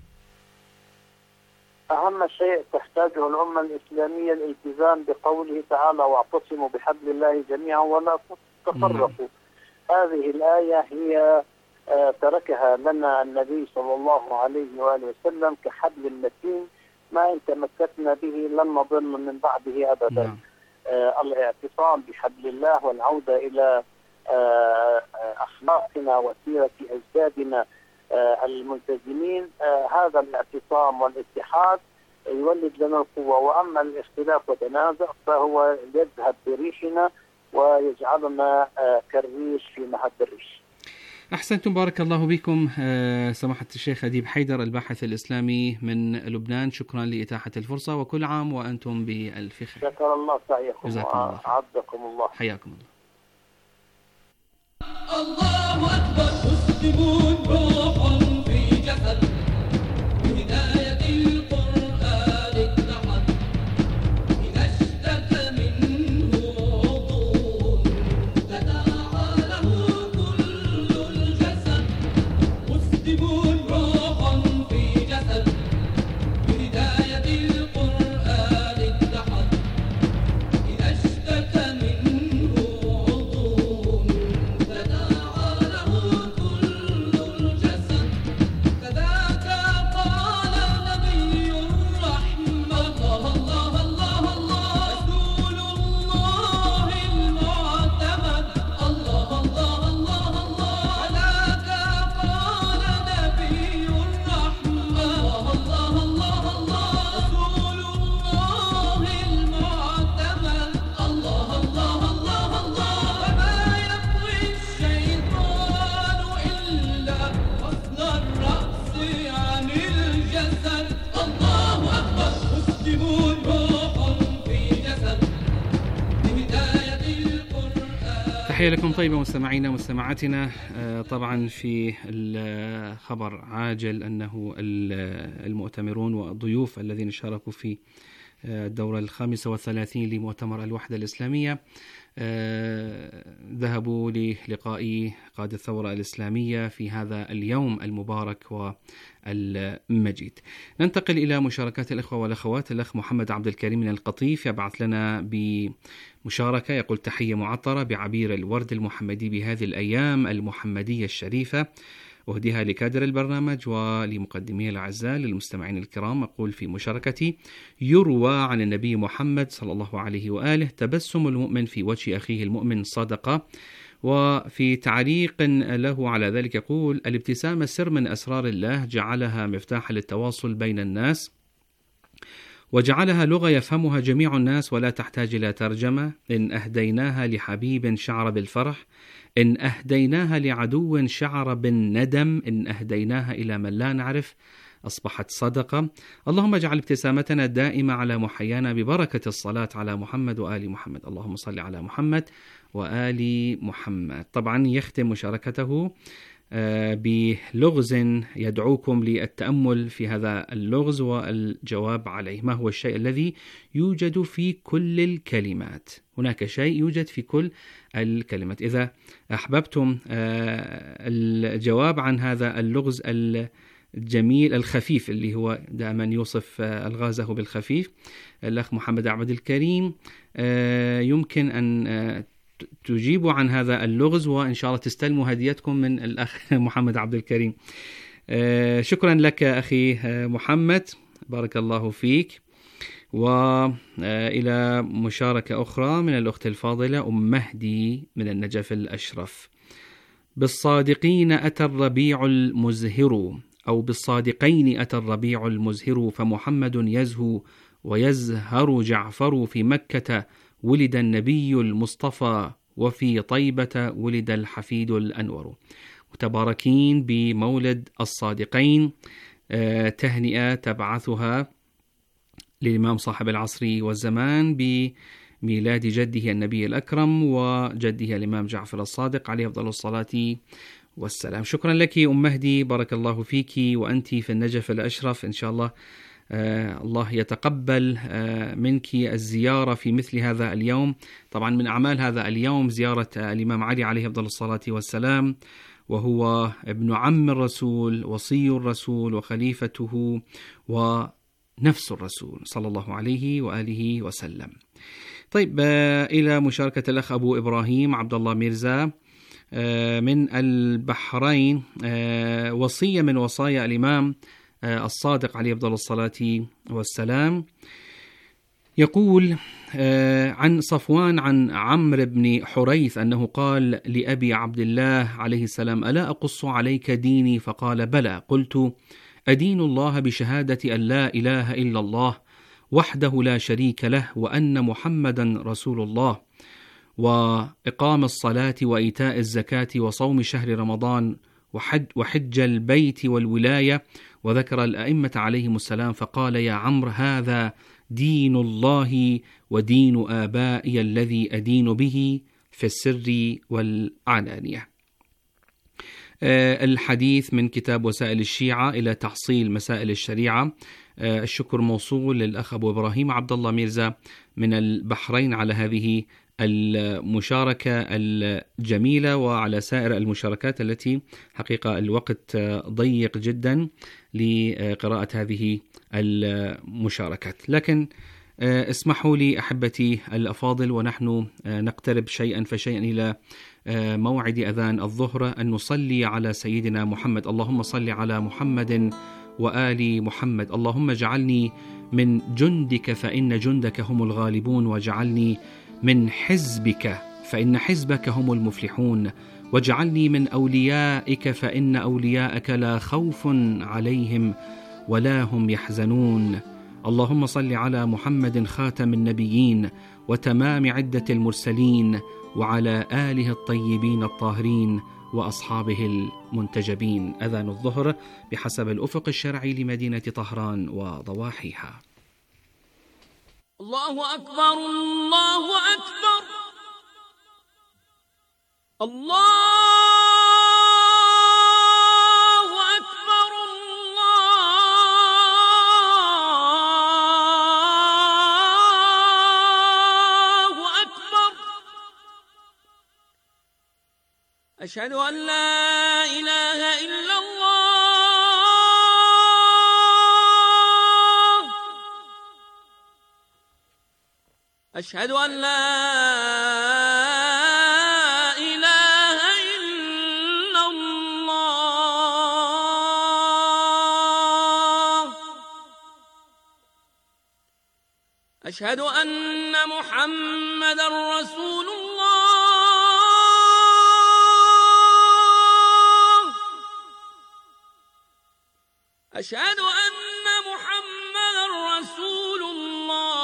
أهم شيء تحتاجه الأمة الإسلامية الالتزام بقوله تعالى: واعتصموا بحبل الله جميعا ولا تفرقوا. هذه الآية هي آه تركها لنا النبي صلى الله عليه وآله وسلم كحبل متين، ما إن تمسكنا به لن نضل من بعده أبدا. آه الاعتصام بحبل الله والعودة إلى آه أخلاقنا وسيرة أجدادنا آه الملتزمين، آه هذا الاعتصام والاتحاد يولد لنا القوة. وأما الاختلاف والتنازع فهو يذهب بريشنا ويجعلنا آه كالريش في مهب الريش. أحسنتم، بارك الله بكم. آه سماحة الشيخ أديب حيدر، الباحث الإسلامي من لبنان، شكرا لإتاحة الفرصة، وكل عام وأنتم بألف خير. شكر الله سعيكم وعزكم الله. حياكم الله. الله أكبر. مسلمون روح في جسد بهداية القرآن اتحد، إذا اشتكى منه عضو تداعى له كل الجسد. مسلمون روح في جسد بهداية القرآن اتحد، إذا اشتكى منه عضو تداعى له كل الجسد. كذاك قال نبي الرحمة الله الله الله الله رسول الله المعتمد الله الله الله الله. كذاك قال نبي الرحمة الله الله الله الله رسول الله المعتمد الله الله الله الله. وما يطغي الشيطان إلا حسن الرأس عن الجسد. الله أكبر. مسلمون روح في جسد بهداية القرآن. تحية لكم طيبة مستمعينا ومستمعاتنا. طبعا في الخبر عاجل أنه المؤتمرون والضيوف الذين شاركوا في الدورة الخامسة والثلاثين لمؤتمر الوحدة الإسلامية ذهبوا للقاء قائد الثورة الإسلامية في هذا اليوم المبارك والمجيد. ننتقل إلى مشاركات الإخوة والأخوات. الأخ محمد عبد الكريم من القطيف يبعث لنا بمشاركة، يقول: تحية معطرة بعبير الورد المحمدي بهذه الأيام المحمدية الشريفة، أهديها لكادر البرنامج ولمقدميه الأعزاء. للمستمعين الكرام أقول في مشاركتي: يروى عن النبي محمد صلى الله عليه وآله: تبسم المؤمن في وجه أخيه المؤمن صدقة. وفي تعليق له على ذلك يقول: الابتسامة سر من أسرار الله، جعلها مفتاحا للتواصل بين الناس، وجعلها لغة يفهمها جميع الناس ولا تحتاج إلى ترجمة. إن أهديناها لحبيب شعر بالفرح، إن أهديناها لعدو شعر بالندم، إن أهديناها إلى من لا نعرف أصبحت صدقة. اللهم اجعل ابتسامتنا دائمة على محيانا ببركة الصلاة على محمد وآل محمد. اللهم صل على محمد وآل محمد. طبعا يختم مشاركته بلغز يدعوكم للتأمل في هذا اللغز والجواب عليه. ما هو الشيء الذي يوجد في كل الكلمات؟ هناك شيء يوجد في كل الكلمات. إذا أحببتم الجواب عن هذا اللغز الجميل الخفيف اللي هو دائما يوصف ألغازه بالخفيف، الأخ محمد عبد الكريم يمكن أن تجيبوا عن هذا اللغز، وإن شاء الله تستلموا هديتكم من الأخ محمد عبد الكريم. شكرا لك أخي محمد، بارك الله فيك. وإلى مشاركة أخرى من الأخت الفاضلة أم مهدي من النجف الأشرف: بالصادقين أتى الربيع المزهر، أو بالصادقين أتى الربيع المزهر، فمحمد يزهو ويزهر جعفر في مكة ولد النبي المصطفى، وفي طيبة ولد الحفيد الأنور. متباركين بمولد الصادقين، تهنئة تبعثها للإمام صاحب العصر والزمان بميلاد جده النبي الأكرم وجده الإمام جعفر الصادق عليه أفضل الصلاة والسلام. شكرا لك أم مهدي، بارك الله فيك وأنت في النجف الأشرف. إن شاء الله آه الله يتقبل آه منك الزيارة في مثل هذا اليوم. طبعا من أعمال هذا اليوم زيارة آه الإمام علي عليه أفضل الصلاة والسلام، وهو ابن عم الرسول، وصي الرسول، وخليفته، ونفس الرسول صلى الله عليه وآله وسلم. طيب آه إلى مشاركة الأخ أبو إبراهيم عبد الله ميرزا آه من البحرين، آه وصية من وصايا الإمام الصادق عليه أفضل الصلاة والسلام. يقول عن صفوان عن عمرو بن حريث أنه قال لأبي عبد الله عليه السلام: ألا أقص عليك ديني؟ فقال: بلى. قلت: أدين الله بشهادة أن لا إله إلا الله وحده لا شريك له وأن محمدا رسول الله، وإقام الصلاة وإيتاء الزكاة وصوم شهر رمضان وحج, وحج البيت والولاية، وذكر الأئمة عليهم السلام، فقال: يا عمرو، هذا دين الله ودين آبائي الذي أدين به في السر والعلانية. آه الحديث من كتاب وسائل الشيعة إلى تحصيل مسائل الشريعة. آه الشكر موصول للأخ أبو إبراهيم عبد الله ميرزا من البحرين على هذه المشاركة الجميلة، وعلى سائر المشاركات التي حقيقة الوقت ضيق جدا لقراءة هذه المشاركات. لكن اسمحوا لي أحبتي الأفاضل، ونحن نقترب شيئا فشيئا إلى موعد أذان الظهر، أن نصلي على سيدنا محمد. اللهم صل على محمد وآل محمد. اللهم اجعلني من جندك فإن جندك هم الغالبون، واجعلني من حزبك فإن حزبك هم المفلحون، واجعلني من أوليائك فإن أولياءك لا خوف عليهم ولا هم يحزنون. اللهم صل على محمد خاتم النبيين وتمام عدة المرسلين، وعلى آله الطيبين الطاهرين وأصحابه المنتجبين. أذان الظهر بحسب الأفق الشرعي لمدينة طهران وضواحيها. الله أكبر، الله أكبر، الله أكبر، الله أكبر. أشهد أن لا إله إلا الله، أشهد أن لا إله إلا الله، أشهد أن محمدا رسول الله، أشهد أن محمدا رسول الله،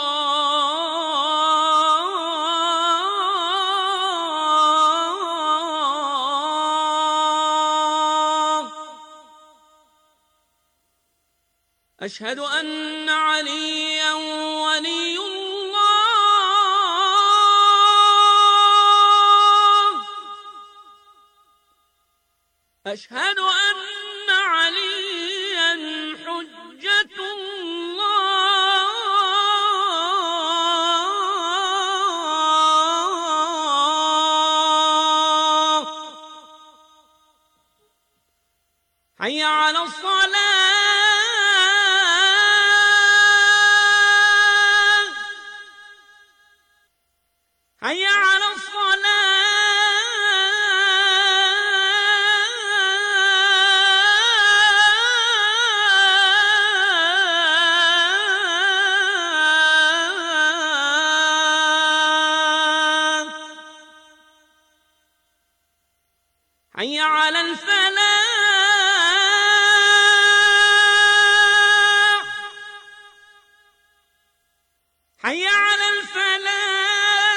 أشهد أن عليا ولي الله، أشهد أن عليا حجة الله. حي على الصلاة، حي على الصلاة، حي على الفلاح، حي على الفلاح.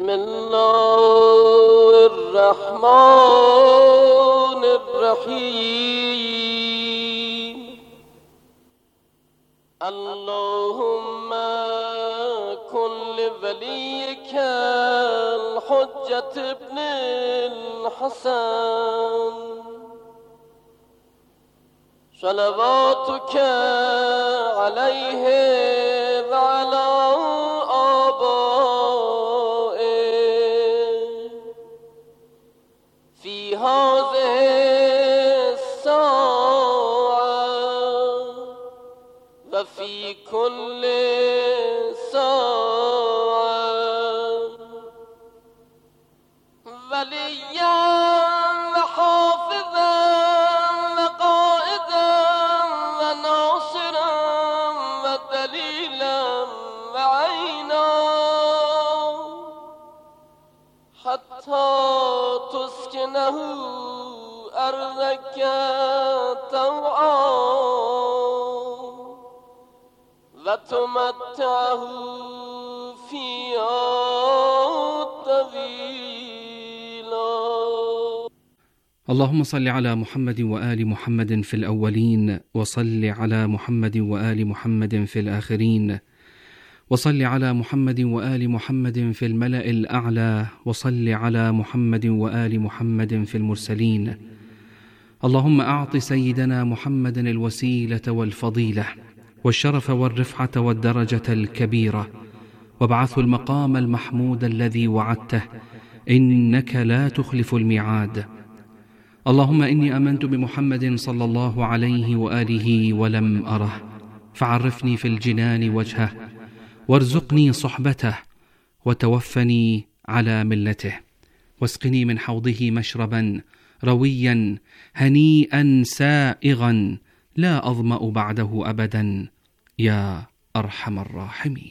بسم الله الرحمن الرحيم اللهم كن لوليك الحجة ابن الحسن صلواتك عليه وعلى آبائه في هذه الساعة وفي كل ساعة وليا وحافظا وقائدا وناصرا ودليلا وعينا حتى تسكنه أرضك طوعا وتمتعه فيها طويلا. اللهم صل على محمد وآل محمد في الأولين، وصل على محمد وآل محمد في الآخرين، وصل على محمد وآل محمد في الملأ الأعلى، وصل على محمد وآل محمد في المرسلين. اللهم أعط سيدنا محمد الوسيلة والفضيلة والشرف والرفعة والدرجة الكبيرة، وابعثه المقام المحمود الذي وعدته، إنك لا تخلف الميعاد. اللهم إني آمنت بمحمد صلى الله عليه وآله ولم أره، فعرفني في الجنان وجهه، وارزقني صحبته، وتوفني على ملته، واسقني من حوضه مشربا رويا هنيئا سائغا لا أظمأ بعده أبدا يا أرحم الراحمين.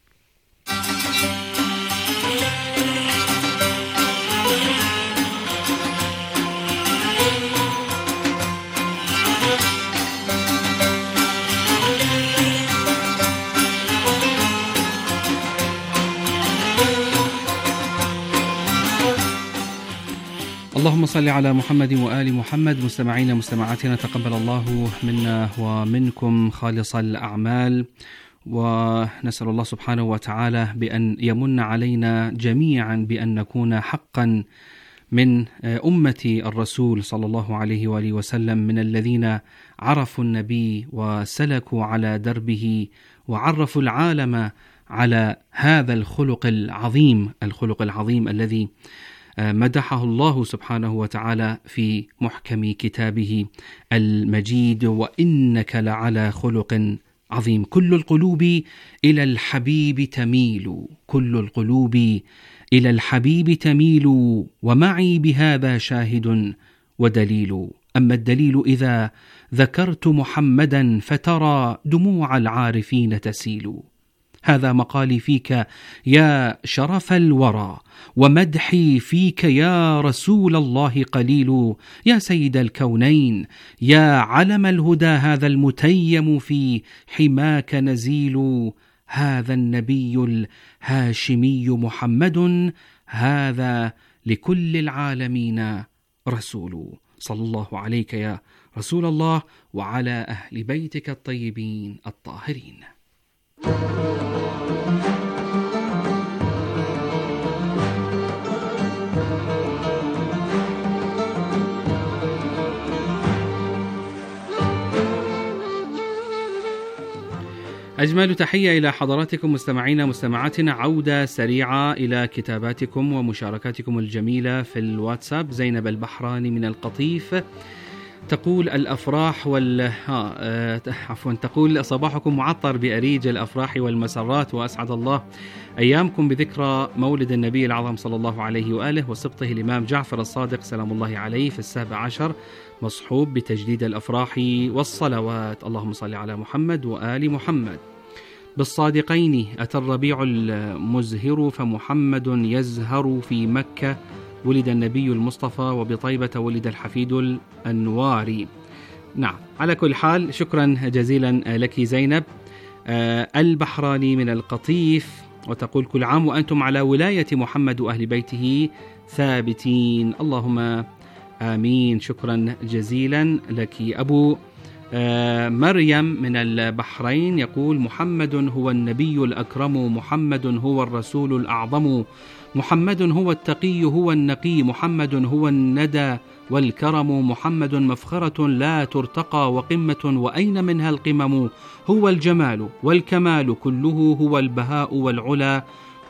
اللهم صل على محمد وآل محمد. مستمعين مستمعاتنا، تقبل الله منا ومنكم خالص الأعمال، ونسأل الله سبحانه وتعالى بأن يمن علينا جميعا بأن نكون حقا من أمة الرسول صلى الله عليه وآله وسلم، من الذين عرفوا النبي وسلكوا على دربه وعرفوا العالم على هذا الخلق العظيم، الخلق العظيم الذي مدحه الله سبحانه وتعالى في محكم كتابه المجيد: وإنك لعلى خلق عظيم. كل القلوب إلى الحبيب تميل، كل القلوب إلى الحبيب تميل، ومعي بهذا شاهد ودليل. أما الدليل إذا ذكرت محمدا فترى دموع العارفين تسيل. هذا مقالي فيك يا شرف الورى، ومدحي فيك يا رسول الله قليل. يا سيد الكونين، يا علم الهدى، هذا المتيم في حماك نزيل. هذا النبي الهاشمي محمد، هذا لكل العالمين رسول. صلى الله عليك يا رسول الله وعلى أهل بيتك الطيبين الطاهرين. أجمل تحية إلى حضراتكم مستمعينا مستمعاتنا. عودة سريعة إلى كتاباتكم ومشاركاتكم الجميلة في الواتساب. زينب البحراني من القطيف تقول الأفراح وال ها أه... عفوا تقول صباحكم معطر بأريج الأفراح والمسرات، وأسعد الله أيامكم بذكرى مولد النبي العظيم صلى الله عليه وآله وسبطه الإمام جعفر الصادق سلام الله عليه في السابع عشر، مصحوب بتجديد الأفراح والصلوات. اللهم صل على محمد وآل محمد. بالصادقين أتى الربيع المزهر فمحمد يزهر في مكة، ولد النبي المصطفى، وبطيبة ولد الحفيد الأنواري. نعم، على كل حال شكرا جزيلا لك زينب البحراني من القطيف. وتقول كل عام وأنتم على ولاية محمد وأهل بيته ثابتين. اللهم آمين. شكرا جزيلا لك. أبو مريم من البحرين يقول محمد هو النبي الأكرم، محمد هو الرسول الأعظم، محمد هو التقي هو النقي، محمد هو الندى والكرم، محمد مفخرة لا ترتقى وقمة وأين منها القمم، هو الجمال والكمال كله، هو البهاء والعلا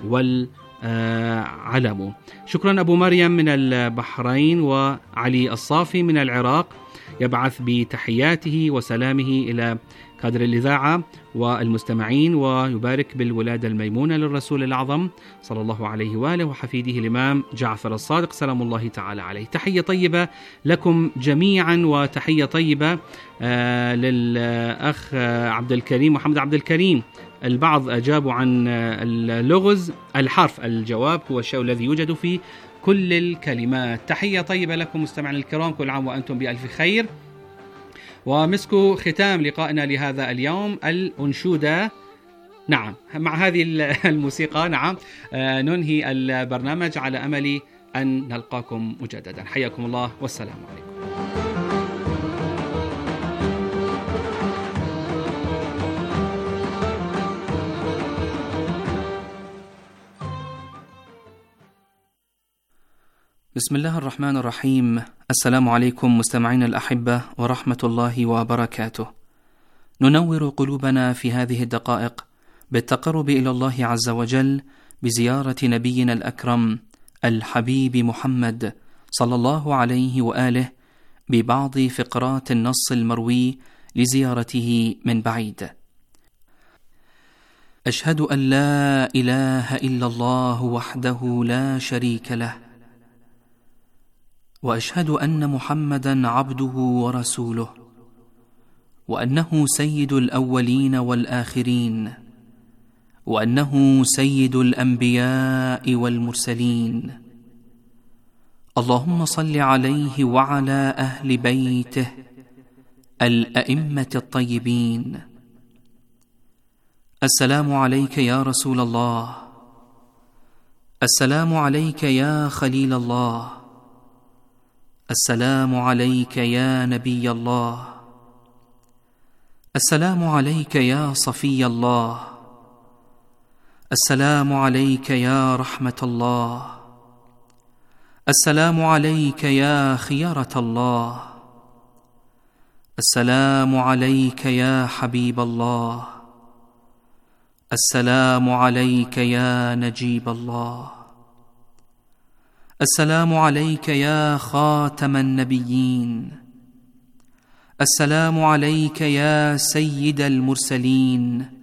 والعلم. شكرا أبو مريم من البحرين. وعلي الصافي من العراق يبعث بتحياته وسلامه إلى كادر الإذاعة والمستمعين، ويبارك بالولادة الميمونة للرسول الأعظم صلى الله عليه وآله وحفيده الإمام جعفر الصادق سلام الله تعالى عليه. تحية طيبة لكم جميعا، وتحية طيبة آه للأخ عبد الكريم محمد عبد الكريم. البعض أجابوا عن اللغز، الحرف الجواب هو الشيء الذي يوجد في كل الكلمات. تحية طيبة لكم مستمعين الكرام، كل عام وأنتم بألف خير. ومسكوا ختام لقائنا لهذا اليوم الأنشودة. نعم، مع هذه الموسيقى نعم آه ننهي البرنامج على أمل أن نلقاكم مجددا. حياكم الله والسلام عليكم. بسم الله الرحمن الرحيم. السلام عليكم مستمعين الأحبة ورحمة الله وبركاته. ننور قلوبنا في هذه الدقائق بالتقرب إلى الله عز وجل بزيارة نبينا الأكرم الحبيب محمد صلى الله عليه وآله ببعض فقرات النص المروي لزيارته من بعيد. أشهد أن لا إله إلا الله وحده لا شريك له، وأشهد أن محمدًا عبده ورسوله، وأنه سيد الأولين والآخرين، وأنه سيد الأنبياء والمرسلين. اللهم صل عليه وعلى أهل بيته الأئمة الطيبين. السلام عليك يا رسول الله، السلام عليك يا خليل الله، السلام عليك يا نبي الله، السلام عليك يا صفي الله، السلام عليك يا رحمة الله، السلام عليك يا خيرة الله، السلام عليك يا حبيب الله، السلام عليك يا نجيب الله، السلام عليك يا خاتم النبيين، السلام عليك يا سيد المرسلين،